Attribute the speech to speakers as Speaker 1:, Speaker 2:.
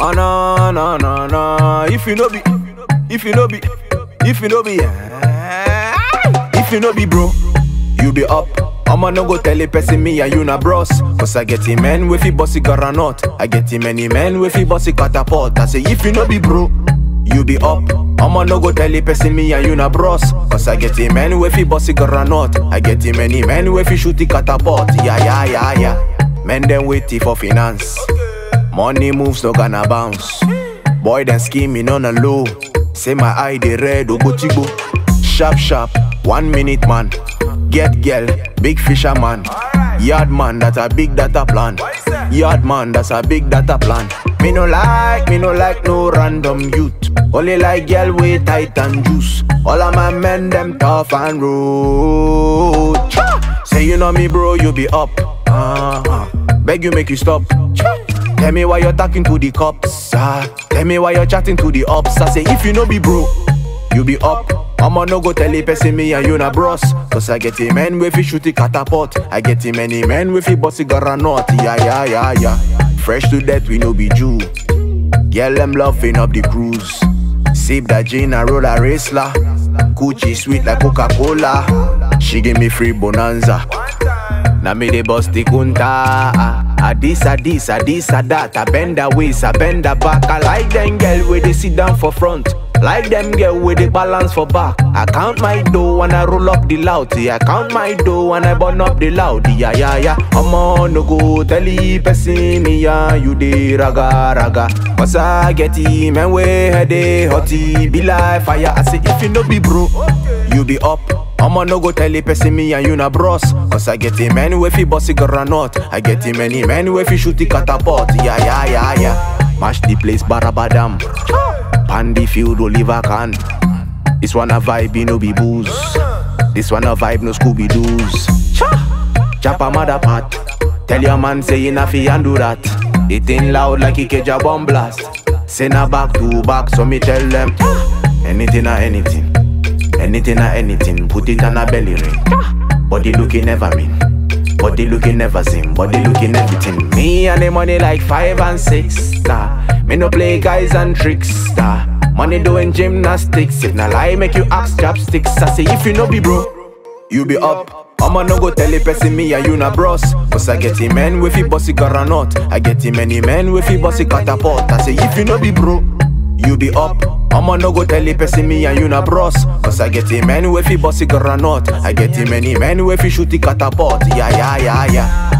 Speaker 1: Oh no, no, no, no. If you know be, if you know be, if you know be, if you know be bro, you be up. I'ma no go tell a person me and you na bros. Cause I get him men with he bossy garanot. I get him many men with he bossy catapult. I say if you know be bro, you be up. I'ma no go tell a person me and you na bros. Cause I get him men with he bossy garanot. I get him many men with he shooty catapult. Yeah. Men them waiting for finance. Money moves no gonna bounce. Boy then scheming on a low. Say my eye they red ogotigo. Sharp, 1 minute man. Get girl, big fisherman. Yard man, that's a big data plan. Yard man, that's a big data plan. Me no like no random youth. Only like girl with tight and juice. All of my men them tough and rude. Say you know me bro, you be up. Beg you make you stop. Tell me why you're talking to the cops. Tell me why you're chatting to the ops. I say if you know be bro, you be up. I'ma no go tell a person me and you na bros. Cause I get a man with he shooty catapult. I get him many men with he bossy garanot. Yeah. Fresh to death we no be Jew. Girl them loving up the cruise. Sip that gin and roll a Raceler. Gucci sweet like Coca-Cola. She give me free bonanza. Now me the boss the kunta. This that. I bend the waist, I bend the back. I like them girl where they sit down for front. Like them girl with the balance for back. I count my dough when I roll up the loud. I count my dough when I burn up the loud. Yeah. I'ma no go tell the person me and you the raga. Cause I get him and we heady hotty. Be like fire. I say if you no be bro, you be up. I'ma no go tell the person me and you na bros. Cause I get him man with he bossy garanot. I get him many men with he shooty catapult. Yeah. Mash the place barabadam. Pandy field Oliver can. This one a vibe, no be booze. This one a vibe, no Scooby Doos. Chop a mother pot. Tell your man say you na fi and do that. It ain't loud like he catch a bomb blast. Send a back to back, so me tell them anything. Put it on a belly ring. Body looking never mean. Body looking never sing. Body looking everything. Me and the money like 5 and 6. Me no play guys and tricks. Money doing gymnastics. If na lie make you ask chopsticks. I say if you no be bro, you be up. I'ma no go tell a person me and you na bros. Cause I get him men with he bossy garanot. I get him many men with he bossy catapult. I say if you no be bro, you be up. I'ma no go tell a person me and you na bros. Cause I get him men with he bossy garanot. I get him many men with he shooty catapult. Yeah.